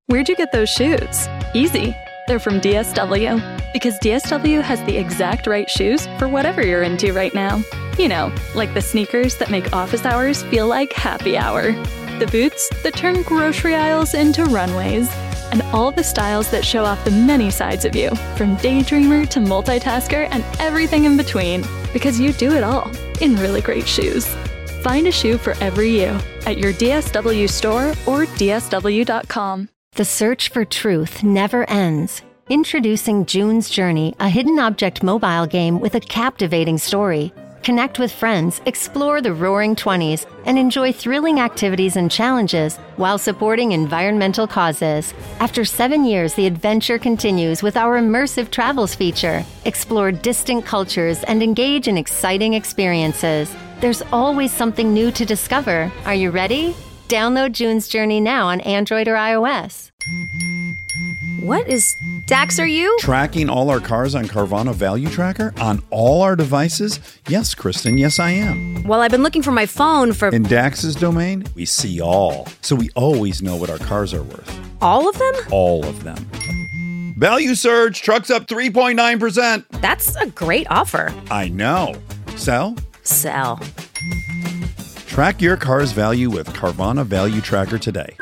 Where'd you get those shoes? Easy. They're from DSW. Because DSW has the exact right shoes for whatever you're into right now. You know, like the sneakers that make office hours feel like happy hour. The boots that turn grocery aisles into runways. And all the styles that show off the many sides of you, from daydreamer to multitasker and everything in between. Because you do it all in really great shoes. Find a shoe for every you at your DSW store or DSW.com. The search for truth never ends. Introducing June's Journey, a hidden object mobile game with a captivating story. Connect with friends, explore the roaring 20s, and enjoy thrilling activities and challenges while supporting environmental causes. After 7 years, the adventure continues with our immersive travels feature. Explore distant cultures and engage in exciting experiences. There's always something new to discover. Are you ready? Download June's Journey now on Android or iOS. What is... Dax, are you? Tracking all our cars on Carvana Value Tracker on all our devices? Yes, Kristen, yes I am. Well, I've been looking for my phone for... In Dax's domain, we see all. So we always know what our cars are worth. All of them? All of them. Value surge, trucks up 3.9%. That's a great offer. I know. Sell? Sell. Track your car's value with Carvana Value Tracker today.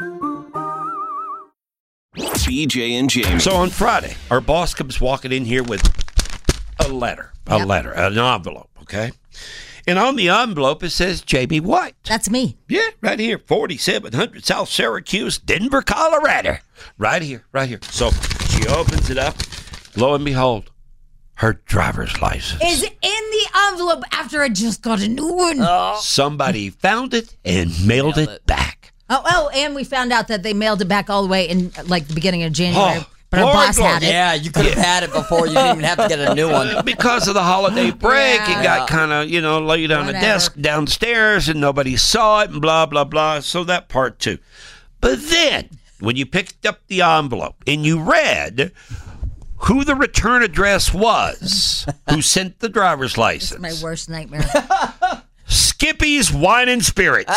BJ and Jamie. So on Friday, our boss comes walking in here with a letter, an envelope, okay? And on the envelope, it says Jamie White. That's me. Yeah, right here, 4700 South Syracuse, Denver, Colorado. Right here. So she opens it up. Lo and behold, her driver's license is in the envelope after I just got a new one. Somebody found it and mailed it back. Oh, and we found out that they mailed it back all the way in like the beginning of January. But our boss had it. Yeah, you could have had it before. You didn't even have to get a new one. Because of the holiday break, it got kind of, laid on a desk downstairs and nobody saw it and blah, blah, blah. So that part too. But then, when you picked up the envelope and you read who the return address was, who sent the driver's license. It's my worst nightmare. Skippy's Wine and Spirits.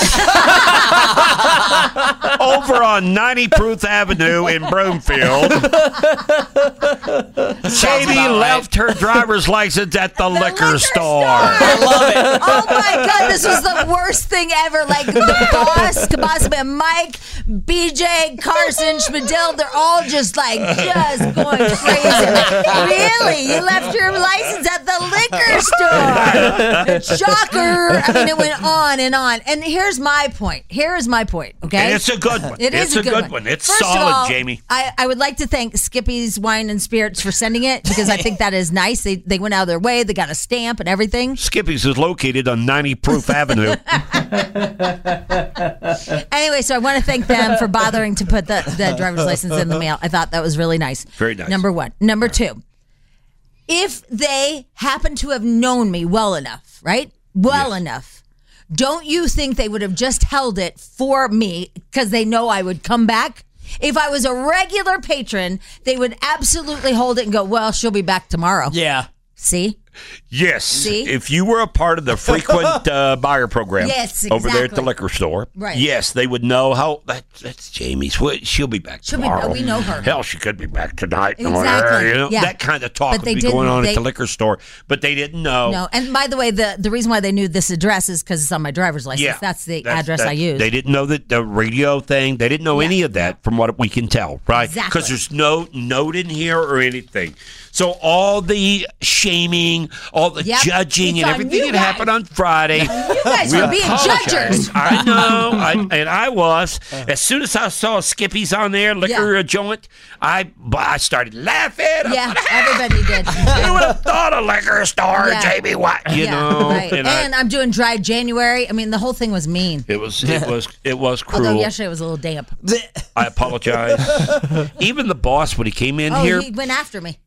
Over on 90 Proof Avenue in Broomfield. Jamie left her driver's license at the liquor store. I love it. Oh my God, this was the worst thing ever. Like the boss, Kabasma, Mike, BJ, Carson, Schmidl, they're all just going crazy. Like, really? You left your license at the liquor store? Shocker. I mean, it went on and on. And here's my point. Okay? And it's a good one. It's a good one. It's First solid, of all, Jamie. I would like to thank Skippy's Wine and Spirits for sending it because I think that is nice. They went out of their way. They got a stamp and everything. Skippy's is located on 90 Proof Avenue. Anyway, so I want to thank them for bothering to put the driver's license in the mail. I thought that was really nice. Very nice. Number one. Number two, if they happen to have known me well enough, right? Well enough. Don't you think they would have just held it for me because they know I would come back? If I was a regular patron, they would absolutely hold it and go, well, she'll be back tomorrow. Yeah. See? Yes. See? If you were a part of the frequent buyer program over there at the exactly. liquor store, Right. yes, they would know how that's Jamie's. She'll be back tomorrow. We know her. Hell, she could be back tonight. Exactly. Yeah. That kind of talk But would they be going on didn't. at the liquor store. But they didn't know. No. And by the way, the reason why they knew this address is because it's on my driver's license. Yeah. That's the address I use. They didn't know that the radio thing. They didn't know any of that from what we can tell, right? Exactly. Because there's no note in here or anything. So all the shaming, all the judging, It's and on everything you that happened on Friday. You guys are being judgers. I know, and I was. As soon as I saw Skippy's on there, liquor joint, I started laughing. Yeah, everybody did. Who would have thought a liquor store, Yeah. Jamie White? You know, Right. And I'm doing dry January. I mean, the whole thing was mean. It was cruel. Although yesterday it was a little damp. I apologize. Even the boss, when he came in here, he went after me.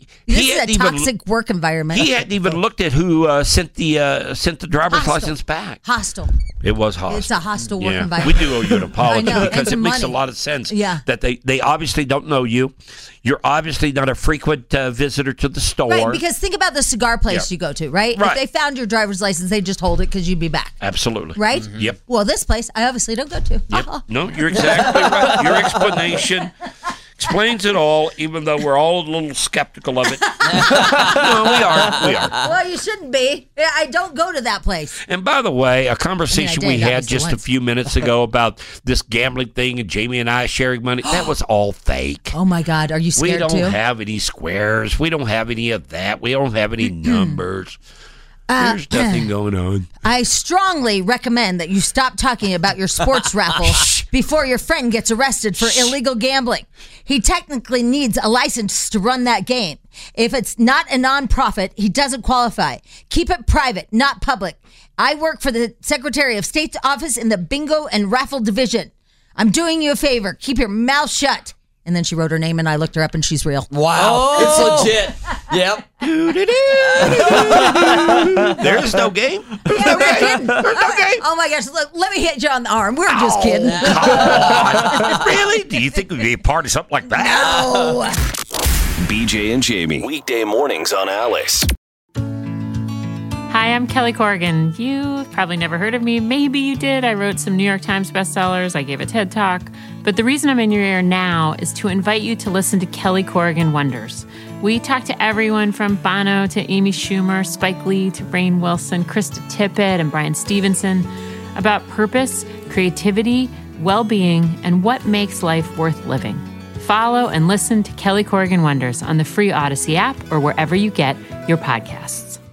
This he is a hadn't even toxic work environment. he hadn't even looked at who sent the driver's Hostile. license back. Hostile. It was hostile. It's a hostile work Yeah. environment. We do owe you an apology I know, because and it makes a money. lot of sense. Yeah. That they obviously don't know you. You're obviously not a frequent visitor to the store. Right, because think about the cigar place Yeah. you go to, right? Right. If they found your driver's license, they'd just hold it because you'd be back. Absolutely. Right? Yep. Well, this place, I obviously don't go to. Yep. No, you're exactly right. Your explanation explains it all, even though we're all a little skeptical of it. No, we are. Well, you shouldn't be. I don't go to that place. And by the way, a conversation did. we That had was the just a once. few minutes ago about this gambling thing and Jamie and I sharing money, that was all fake. Oh, my God. Are you We scared don't too? have any squares. We don't have any of that. We don't have any numbers. There's nothing going on. I strongly recommend that you stop talking about your sports raffle before your friend gets arrested for illegal gambling. He technically needs a license to run that game. If it's not a nonprofit, he doesn't qualify. Keep it private, not public. I work for the Secretary of State's office in the bingo and raffle division. I'm doing you a favor. Keep your mouth shut. And then she wrote her name, and I looked her up, and she's real. Wow. It's legit. Yep. There's no game. Yeah, we're kidding. Oh my gosh! Look, let me hit you on the arm. We're just kidding. Really? Do you think we'd be a part of something like that? Oh. BJ and Jamie. Weekday mornings on Alice. Hi, I'm Kelly Corrigan. You've probably never heard of me. Maybe you did. I wrote some New York Times bestsellers. I gave a TED Talk. But the reason I'm in your ear now is to invite you to listen to Kelly Corrigan Wonders. We talk to everyone from Bono to Amy Schumer, Spike Lee to Rainn Wilson, Krista Tippett, and Brian Stevenson about purpose, creativity, well-being, and what makes life worth living. Follow and listen to Kelly Corrigan Wonders on the free Odyssey app or wherever you get your podcasts.